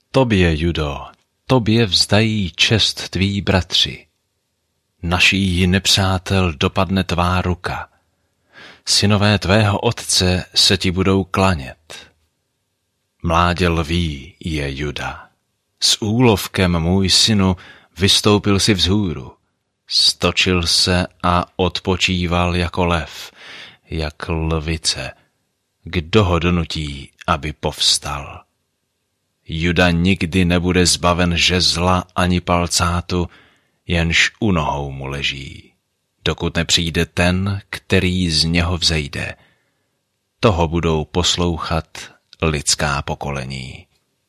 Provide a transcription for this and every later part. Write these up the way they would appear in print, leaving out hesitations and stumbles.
Tobě, Judo, tobě vzdají čest tví bratři. Naší nepřátel dopadne tvá ruka. Synové tvého otce se ti budou klanět. Mládě lví je Juda. S úlovkem, můj synu, vystoupil si vzhůru. Stočil se a odpočíval jako lev, jak lvice. Kdo ho donutí, aby povstal? Juda nikdy nebude zbaven žezla ani palcátu, jenž u nohou mu leží, dokud nepřijde ten, který z něho vzejde. Toho budou poslouchat lidská pokolení.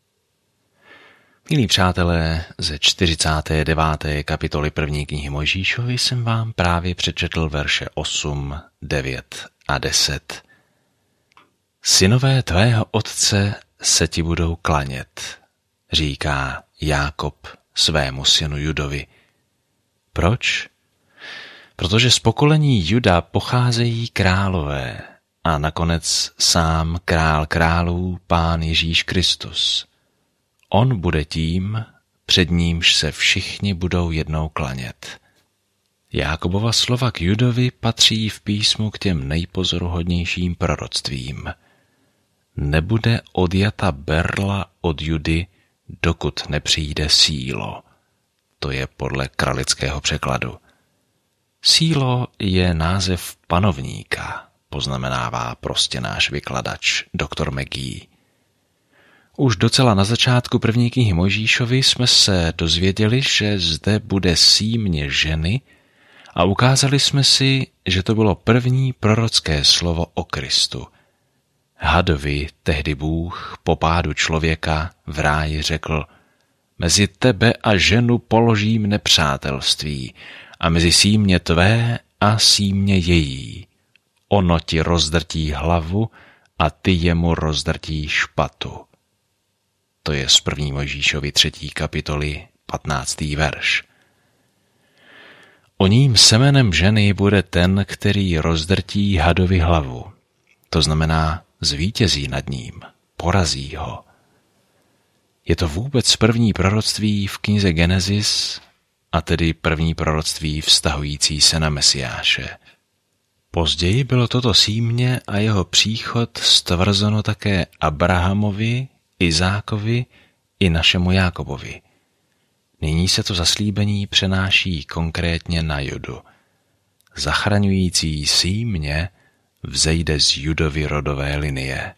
Milí přátelé, ze 49. kapitoly 1. knihy Mojžíšovy jsem vám právě přečetl verše 8, 9 a 10. Synové tvého otce se ti budou klanět, říká Jákob svému synu Judovi. Proč? Protože z pokolení Juda pocházejí králové a nakonec sám král králů, Pán Ježíš Kristus. On bude tím, před nímž se všichni budou jednou klanět. Jákobova slova k Judovi patří v písmu k těm nejpozoruhodnějším proroctvím. Nebude odjata berla od Judy, dokud nepřijde Sílo. To je podle kralického překladu. Sílo je název panovníka, poznamenává prostě náš vykladač, doktor McGee. Už docela na začátku 1. knihy Mojžíšovy jsme se dozvěděli, že zde bude símě ženy a ukázali jsme si, že to bylo první prorocké slovo o Kristu. Hadovi tehdy Bůh po pádu člověka v ráji řekl: mezi tebe a ženu položím nepřátelství a mezi símě tvé a símě její. Ono ti rozdrtí hlavu a ty jemu rozdrtí špatu. To je z 1. Mojžíšovy 3. kapitoly 15. verš. Oním semenem ženy bude ten, který rozdrtí hadovi hlavu. To znamená, zvítězí nad ním, porazí ho. Je to vůbec první proroctví v knize Genesis, a tedy první proroctví vztahující se na Mesiáše. Později bylo toto símě a jeho příchod stvrzeno také Abrahamovi, Izákovi i našemu Jákobovi. Nyní se to zaslíbení přenáší konkrétně na Judu. Zachraňující símě vzejde z Judovy rodové linie.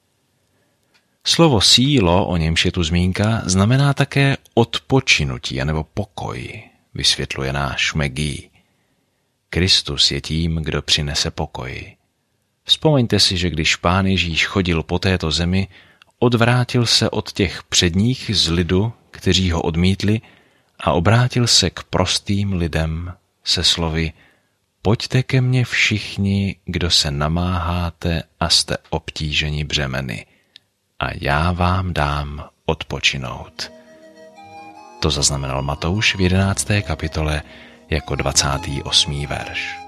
Slovo sílo, o němž je tu zmínka, znamená také odpočinutí anebo pokoj, vysvětluje náš McGee. Kristus je tím, kdo přinese pokoj. Vzpomeňte si, že když Pán Ježíš chodil po této zemi, odvrátil se od těch předních z lidu, kteří ho odmítli, a obrátil se k prostým lidem se slovy: pojďte ke mně všichni, kdo se namáháte a jste obtíženi břemeny, a já vám dám odpočinout. To zaznamenal Matouš v 11. kapitole jako 28. verš.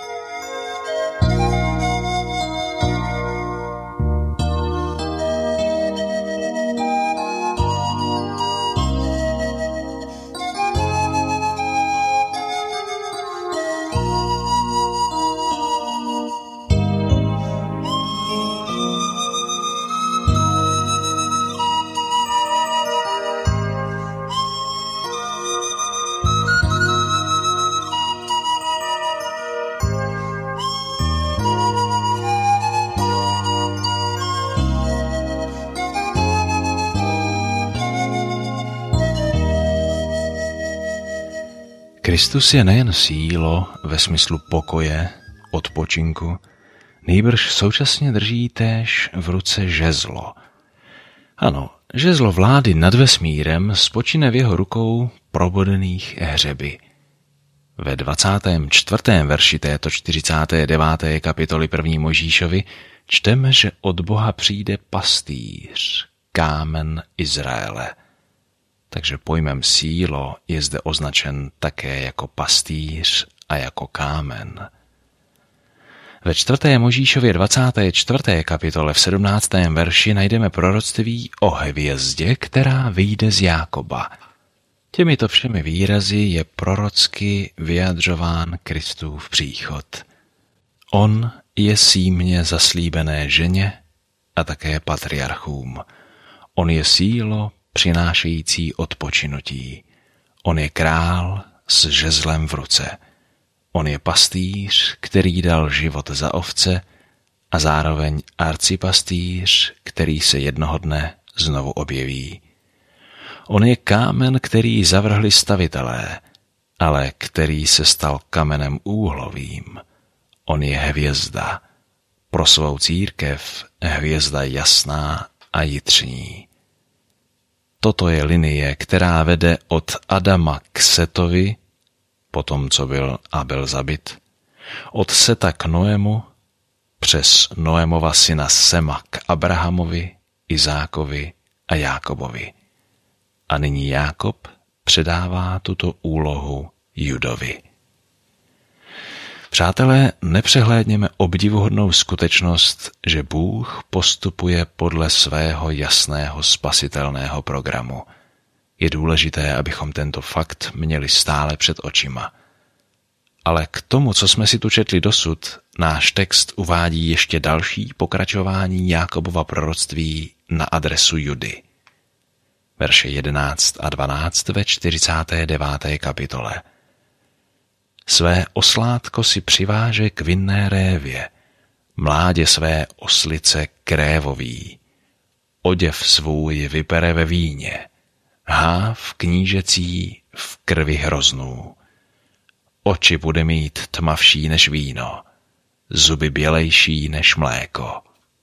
Kristus je nejen sílo ve smyslu pokoje, odpočinku, nýbrž současně drží též v ruce žezlo. Ano, žezlo vlády nad vesmírem spočine v jeho rukou probodených hřeby. Ve 24. verši této 49. kapitoly 1. Mojžíšovi čteme, že od Boha přijde pastýř, kámen Izraele. Takže pojmem sílo je zde označen také jako pastýř a jako kámen. Ve 4. Mojžíšově 24. kapitole v 17. verši najdeme proroctví o hvězdě, která vyjde z Jákoba. Těmito všemi výrazy je prorocky vyjadřován Kristův příchod. On je símě zaslíbené ženě a také patriarchům. On je sílo přinášející odpočinutí. On je král s žezlem v ruce. On je pastýř, který dal život za ovce a zároveň arcipastýř, který se jednoho dne znovu objeví. On je kámen, který zavrhli stavitelé, ale který se stal kamenem úhlovým. On je hvězda, pro svou církev hvězda jasná a jitřní. Toto je linie, která vede od Adama k Setovi, potom co byl Abel zabit, od Seta k Noému, přes Noémova syna Sema k Abrahamovi, Izákovi a Jákobovi. A nyní Jákob předává tuto úlohu Judovi. Přátelé, nepřehlédněme obdivuhodnou skutečnost, že Bůh postupuje podle svého jasného spasitelného programu. Je důležité, abychom tento fakt měli stále před očima. Ale k tomu, co jsme si tu četli dosud, náš text uvádí ještě další pokračování Jákobova proroctví na adresu Judy. Verše 11 a 12 ve 49. kapitole. Své oslátko si přiváže k vinné révě, mládě své oslice k révový, oděv svůj vypere ve víně, háv knížecí v krvi hroznů. Oči bude mít tmavší než víno, zuby bělejší než mléko.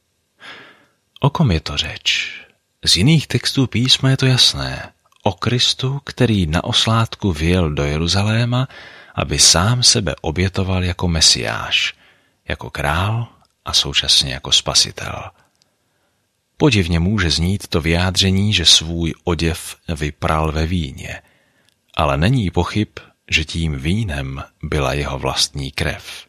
O kom je to řeč? Z jiných textů písma je to jasné. O Kristu, který na oslátku vyjel do Jeruzaléma, aby sám sebe obětoval jako Mesiáš, jako král a současně jako spasitel. Podivně může znít to vyjádření, že svůj oděv vypral ve víně, ale není pochyb, že tím vínem byla jeho vlastní krev.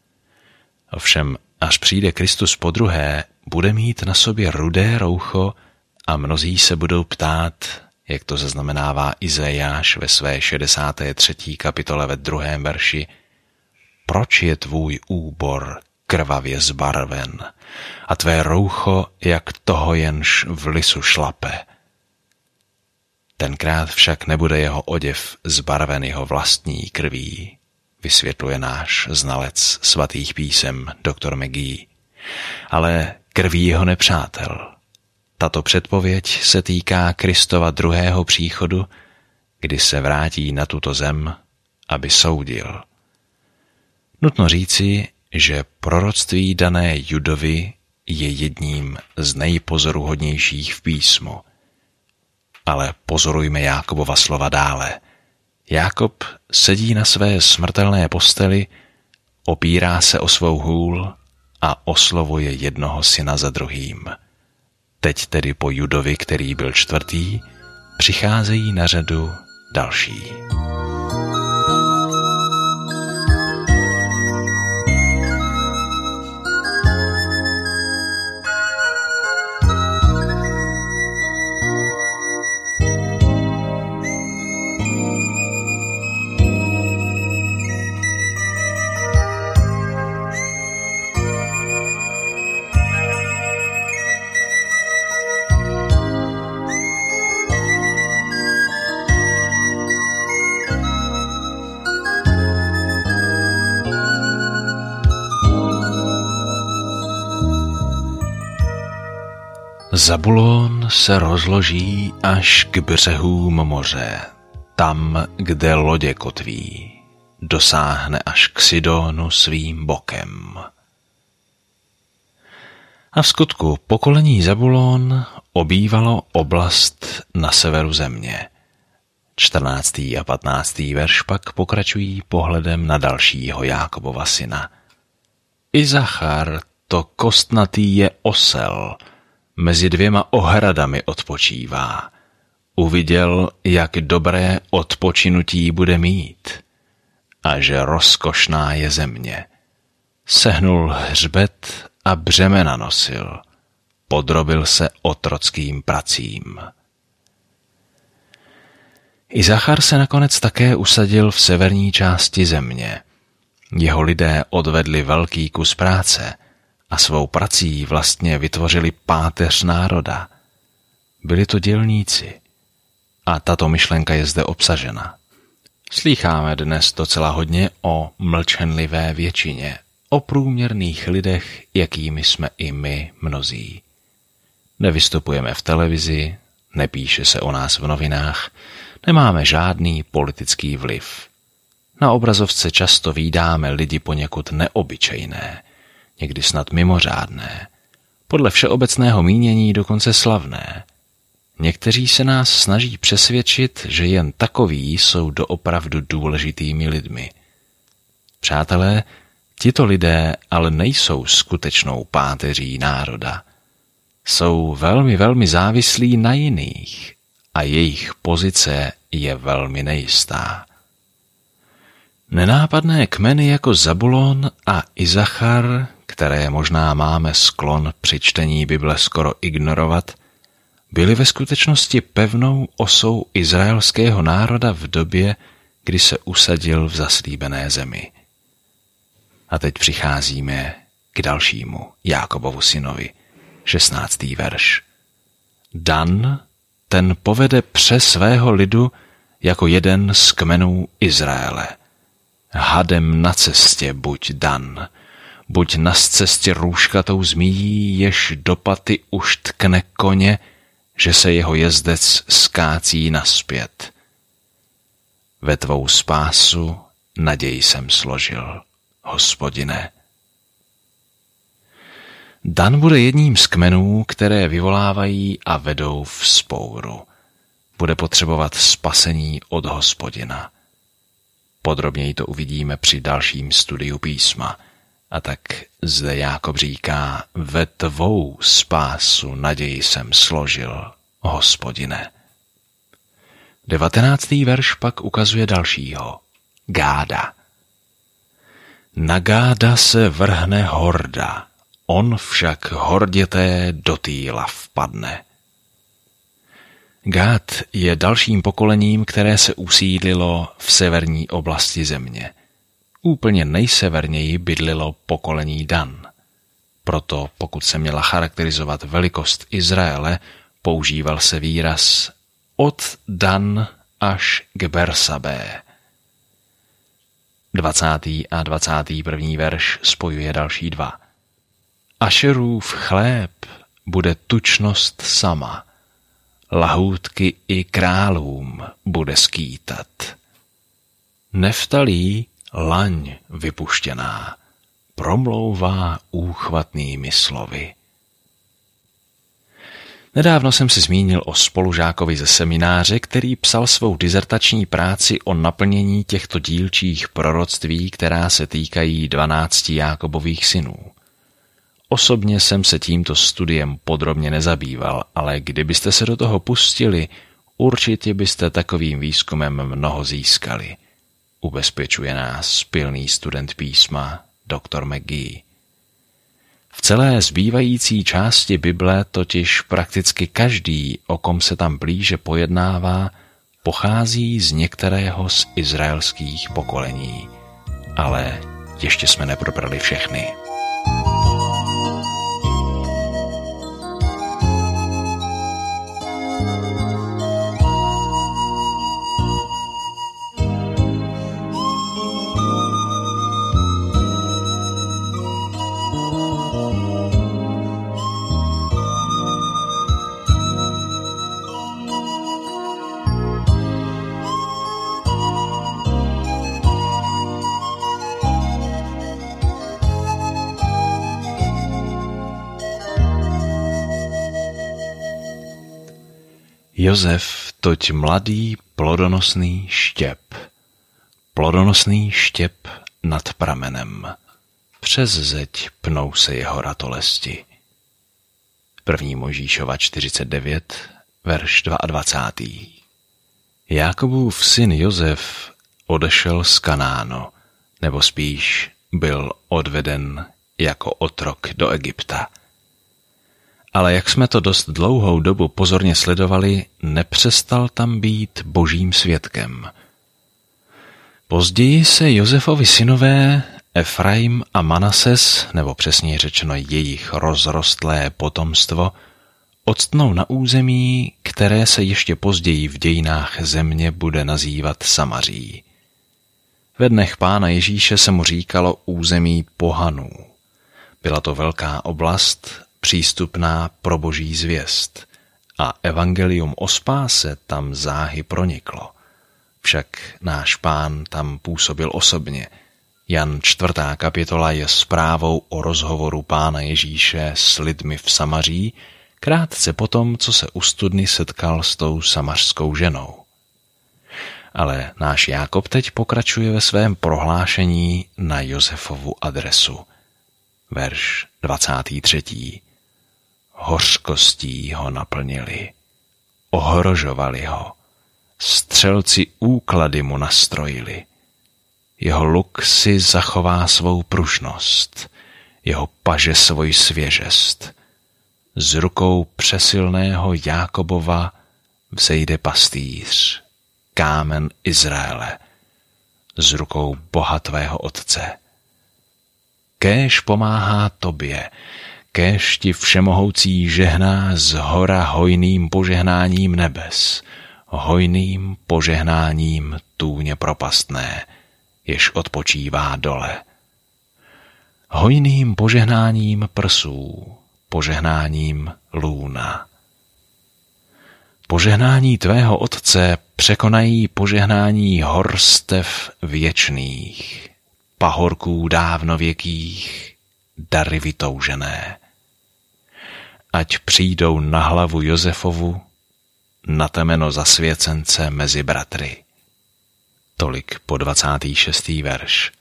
Ovšem, až přijde Kristus podruhé, bude mít na sobě rudé roucho a mnozí se budou ptát, jak to zaznamenává Izajáš ve své 63. kapitole ve 2. verši, proč je tvůj úbor krvavě zbarven a tvé roucho jak toho jenž v lisu šlape. Tenkrát však nebude jeho oděv zbarven jeho vlastní krví, vysvětluje náš znalec svatých písem doktor McGee, ale krví jeho nepřátel. Tato předpověď se týká Kristova druhého příchodu, kdy se vrátí na tuto zem, aby soudil. Nutno říci, že proroctví dané Judovi je jedním z nejpozoruhodnějších v písmu. Ale pozorujme Jákobova slova dále. Jákob sedí na své smrtelné posteli, opírá se o svou hůl a oslovuje jednoho syna za druhým. Teď tedy po Judovi, který byl čtvrtý, přicházejí na řadu další. Zabulón se rozloží až k břehům moře, tam, kde lodě kotví, dosáhne až k Sidónu svým bokem. A v skutku pokolení Zabulón obývalo oblast na severu země. 14. a 15. verš pak pokračují pohledem na dalšího Jákobova syna. Izachar, to kostnatý je osel, mezi dvěma ohradami odpočívá. Uviděl, jak dobré odpočinutí bude mít a že rozkošná je země. Sehnul hřbet a břemena nosil, podrobil se otrockým pracím. Izachar se nakonec také usadil v severní části země. Jeho lidé odvedli velký kus práce a svou prací vlastně vytvořili páteř národa. Byli to dělníci a tato myšlenka je zde obsažena. Slýcháme dnes docela hodně o mlčenlivé většině, o průměrných lidech, jakými jsme i my mnozí. Nevystupujeme v televizi, nepíše se o nás v novinách, nemáme žádný politický vliv. Na obrazovce často vídáme lidi poněkud neobyčejné, někdy snad mimořádné, podle všeobecného mínění dokonce slavné. Někteří se nás snaží přesvědčit, že jen takoví jsou doopravdu důležitými lidmi. Přátelé, tito lidé ale nejsou skutečnou páteří národa. Jsou velmi, velmi závislí na jiných a jejich pozice je velmi nejistá. Nenápadné kmeny jako Zabulon a Izachar, které možná máme sklon při čtení Bible skoro ignorovat, byly ve skutečnosti pevnou osou izraelského národa v době, kdy se usadil v zaslíbené zemi. A teď přicházíme k dalšímu Jákobovu synovi, 16. verš. Dan, ten povede přes svého lidu jako jeden z kmenů Izraele. Hadem na cestě buď Dan, buď na cestě růžkatou zmíjí, jež do paty už tkne koně, že se jeho jezdec skácí naspět. Ve tvou spásu naději jsem složil, Hospodine. Dan bude jedním z kmenů, které vyvolávají a vedou vzpouru. Bude potřebovat spasení od Hospodina. Podrobněji to uvidíme při dalším studiu písma. A tak zde Jákob říká, ve tvou spásu naději jsem složil, Hospodine. 19. verš pak ukazuje dalšího, Gáda. Na Gáda se vrhne horda, on však horděté do týla vpadne. Gád je dalším pokolením, které se usídlilo v severní oblasti země. Úplně nejseverněji bydlilo pokolení Dan. Proto, pokud se měla charakterizovat velikost Izraele, používal se výraz od Dan až k Bersabé. 20. a 21. verš spojuje další dva. Ašerův chléb bude tučnost sama, lahůdky i králům bude skýtat. Neftalí laň vypuštěná, promlouvá úchvatnými slovy. Nedávno jsem si zmínil o spolužákovi ze semináře, který psal svou dizertační práci o naplnění těchto dílčích proroctví, která se týkají 12 Jákobových synů. Osobně jsem se tímto studiem podrobně nezabýval, ale kdybyste se do toho pustili, určitě byste takovým výzkumem mnoho získali. Ubezpečuje nás pilný student písma Dr. McGee. V celé zbývající části Bible totiž prakticky každý, o kom se tam blíže pojednává, pochází z některého z izraelských pokolení. Ale ještě jsme neprobrali všechny. Josef toť mladý plodonosný štěp nad pramenem, přes zeď pnou se jeho ratolesti. 1. Mojžíšova 49, verš 22. Jákobův syn Josef odešel z Kanánu, nebo spíš byl odveden jako otrok do Egypta. Ale jak jsme to dost dlouhou dobu pozorně sledovali, nepřestal tam být božím svědkem. Později se Josefovi synové Efraim a Manases, nebo přesněji řečeno jejich rozrostlé potomstvo, odstnou na území, které se ještě později v dějinách země bude nazývat Samaří. Ve dnech Pána Ježíše se mu říkalo území pohanů. Byla to velká oblast, přístupná pro boží zvěst, a evangelium o spáse tam záhy proniklo. Však náš Pán tam působil osobně. Jan 4. kapitola je zprávou o rozhovoru Pána Ježíše s lidmi v Samaří, krátce potom, co se u studny setkal s tou samařskou ženou. Ale náš Jákob teď pokračuje ve svém prohlášení na Josefovu adresu. Verš 23. Hořkostí ho naplnili, ohrožovali ho, střelci úklady mu nastrojili. Jeho luk si zachová svou pružnost, jeho paže svoji svěžest. Z rukou přesilného Jákobova vzejde pastýř, kámen Izraele, z rukou Boha tvého otce. Kéž pomáhá tobě, kéž ti všemohoucí žehná z hora hojným požehnáním nebes, hojným požehnáním tůně propastné, jež odpočívá dole. Hojným požehnáním prsů, požehnáním lůna. Požehnání tvého otce překonají požehnání horstev věčných, pahorků dávnověkých, dary vytoužené. Ať přijdou na hlavu Josefovu, na temeno zasvěcence mezi bratry. Tolik po 26. verš.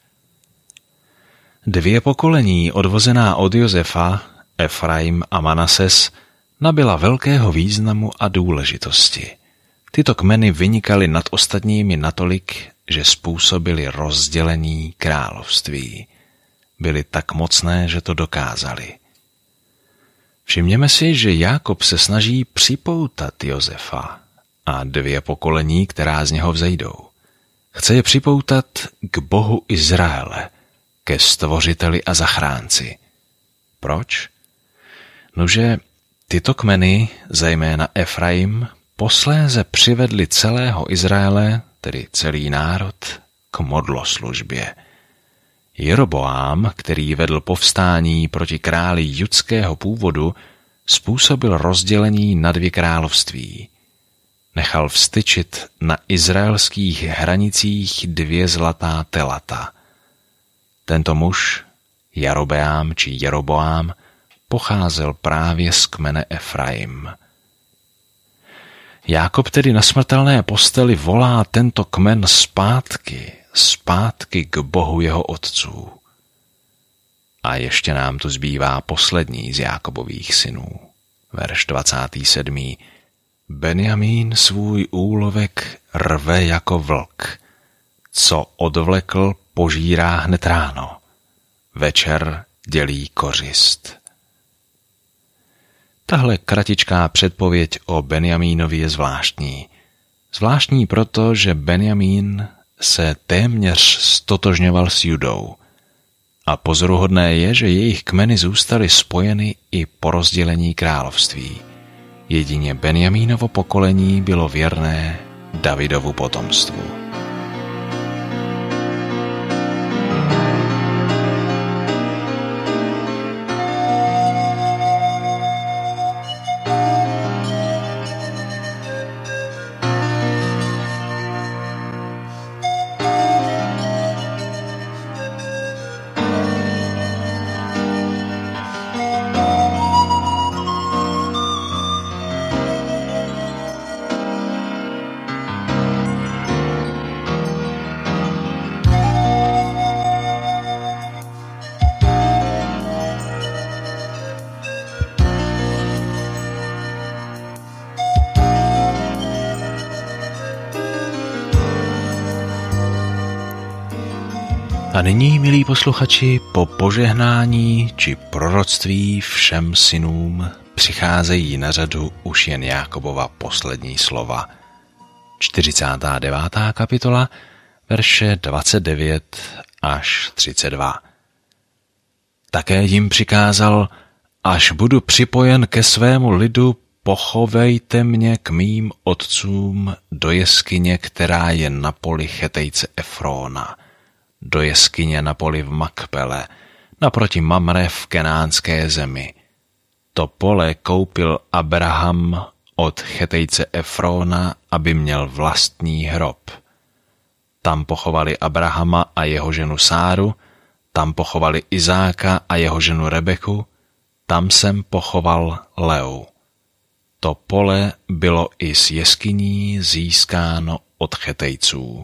2 pokolení odvozená od Josefa, Efraim a Manases, nabyla velkého významu a důležitosti. Tyto kmeny vynikaly nad ostatními natolik, že způsobili rozdělení království. Byly tak mocné, že to dokázali. Všimněme si, že Jákob se snaží připoutat Josefa a 2 pokolení, která z něho vzejdou. Chce je připoutat k Bohu Izraele, ke stvořiteli a zachránci. Proč? Nože tyto kmeny, zejména Efraim, posléze přivedli celého Izraele, tedy celý národ, k modloslužbě. Jeroboám, který vedl povstání proti králi judského původu, způsobil rozdělení na 2 království. Nechal vztyčit na izraelských hranicích 2 zlatá telata. Tento muž, Jarobeám či Jeroboám, pocházel právě z kmene Efraim. Jákob tedy na smrtelné posteli volá tento kmen zpátky k Bohu jeho otců. A ještě nám tu zbývá poslední z Jákobových synů. Verš 27. Benjamín svůj úlovek rve jako vlk. Co odvlekl, požírá hned ráno. Večer dělí kořist. Tahle kratičká předpověď o Benjamínovi je zvláštní. Zvláštní proto, že Benjamín se téměř stotožňoval s Judou. A pozoruhodné je, že jejich kmeny zůstaly spojeny i po rozdělení království. Jedině Benjamínovo pokolení bylo věrné Davidovu potomstvu. A nyní, milí posluchači, po požehnání či proroctví všem synům přicházejí na řadu už jen Jákobova poslední slova. 49. kapitola, verše 29 až 32. Také jim přikázal: až budu připojen ke svému lidu, pochovejte mě k mým otcům do jeskyně, která je na poli Chetejce Efróna, do jeskyně na poli v Makpele, naproti Mamre v kenánské zemi. To pole koupil Abraham od Chetejce Efróna, aby měl vlastní hrob. Tam pochovali Abrahama a jeho ženu Sáru, tam pochovali Izáka a jeho ženu Rebeku, tam jsem pochoval Leu. To pole bylo i s jeskyní získáno od Chetejců.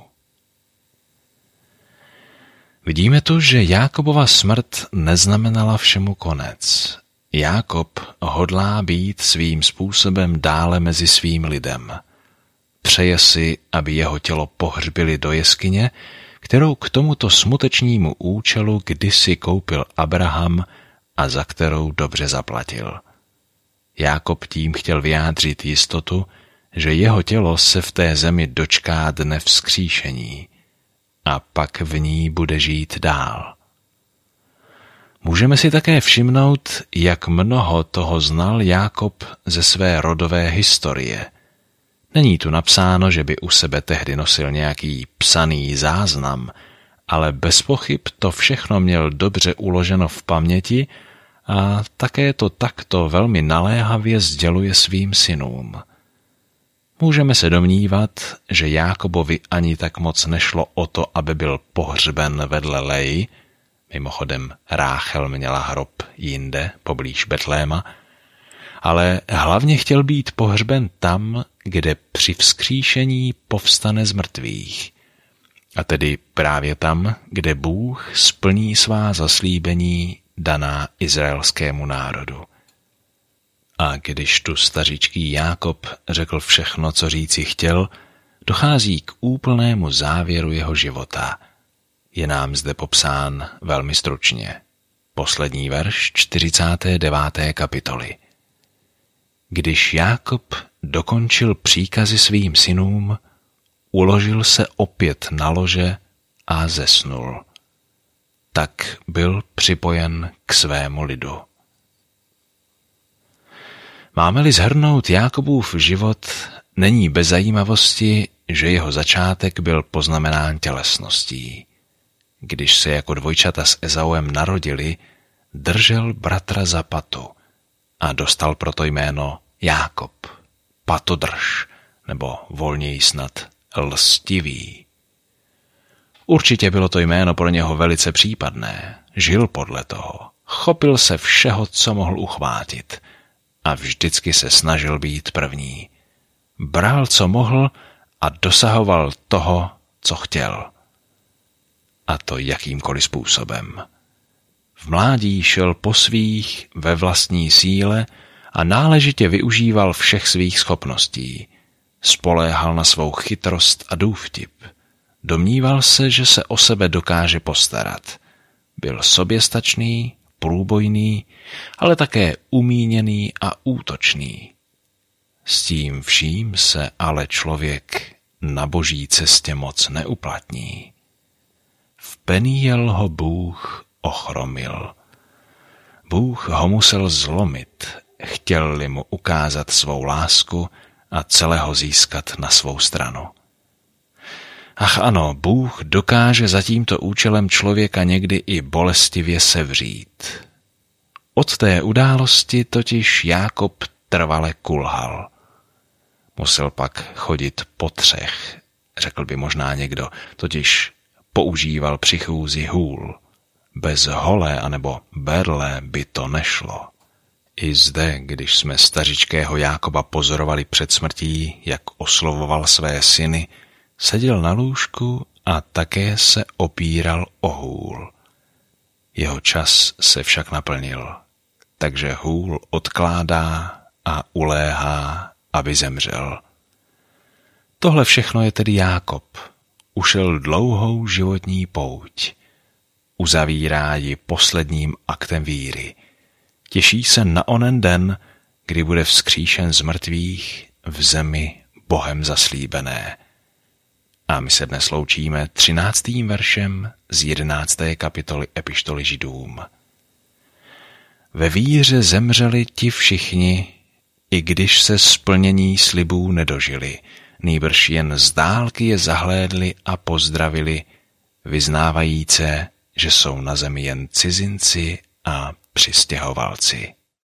Vidíme tu, že Jákobova smrt neznamenala všemu konec. Jákob hodlá být svým způsobem dále mezi svým lidem. Přeje si, aby jeho tělo pohřbili do jeskyně, kterou k tomuto smutečnímu účelu kdysi koupil Abraham a za kterou dobře zaplatil. Jákob tím chtěl vyjádřit jistotu, že jeho tělo se v té zemi dočká dne vzkříšení a pak v ní bude žít dál. Můžeme si také všimnout, jak mnoho toho znal Jákob ze své rodové historie. Není tu napsáno, že by u sebe tehdy nosil nějaký psaný záznam, ale bez pochyb to všechno měl dobře uloženo v paměti a také to takto velmi naléhavě sděluje svým synům. Můžeme se domnívat, že Jákobovi ani tak moc nešlo o to, aby byl pohřben vedle Leji, mimochodem Ráchel měla hrob jinde, poblíž Betléma, ale hlavně chtěl být pohřben tam, kde při vzkříšení povstane z mrtvých, a tedy právě tam, kde Bůh splní svá zaslíbení daná izraelskému národu. A když tu stařičký Jákob řekl všechno, co říci chtěl, dochází k úplnému závěru jeho života. Je nám zde popsán velmi stručně. Poslední verš 49. kapitoly. Když Jákob dokončil příkazy svým synům, uložil se opět na lože a zesnul. Tak byl připojen k svému lidu. Máme-li shrnout Jákobův život, není bez zajímavosti, že jeho začátek byl poznamenán tělesností. Když se jako dvojčata s Ezauem narodili, držel bratra za patu a dostal proto jméno Jákob, patodrž, nebo volněji snad lstivý. Určitě bylo to jméno pro něho velice případné, žil podle toho, chopil se všeho, co mohl uchvátit a vždycky se snažil být první. Bral, co mohl a dosahoval toho, co chtěl. A to jakýmkoliv způsobem. V mládí šel po svých ve vlastní síle a náležitě využíval všech svých schopností. Spoléhal na svou chytrost a důvtip. Domníval se, že se o sebe dokáže postarat. Byl soběstačný, průbojný, ale také umíněný a útočný. S tím vším se ale člověk na boží cestě moc neuplatní. V Peniel ho Bůh ochromil. Bůh ho musel zlomit, chtěl-li mu ukázat svou lásku a celého získat na svou stranu. Ach ano, Bůh dokáže za tímto účelem člověka někdy i bolestivě sevřít. Od té události totiž Jákob trvale kulhal. Musel pak chodit po třech, řekl by možná někdo, totiž používal při chůzi hůl. Bez hole anebo berle by to nešlo. I zde, když jsme stařičkého Jákoba pozorovali před smrtí, jak oslovoval své syny, seděl na lůžku a také se opíral o hůl. Jeho čas se však naplnil, takže hůl odkládá a uléhá, aby zemřel. Tohle všechno je tedy Jákob. Ušel dlouhou životní pouť. uzavírá ji posledním aktem víry. Těší se na onen den, kdy bude vzkříšen z mrtvých v zemi Bohem zaslíbené. A my se dnes loučíme 13. veršem z 11. kapitoly epištoly Židům. Ve víře zemřeli ti všichni, i když se splnění slibů nedožili, nýbrž jen z dálky je zahlédli a pozdravili, vyznávajíce, že jsou na zemi jen cizinci a přistěhovalci.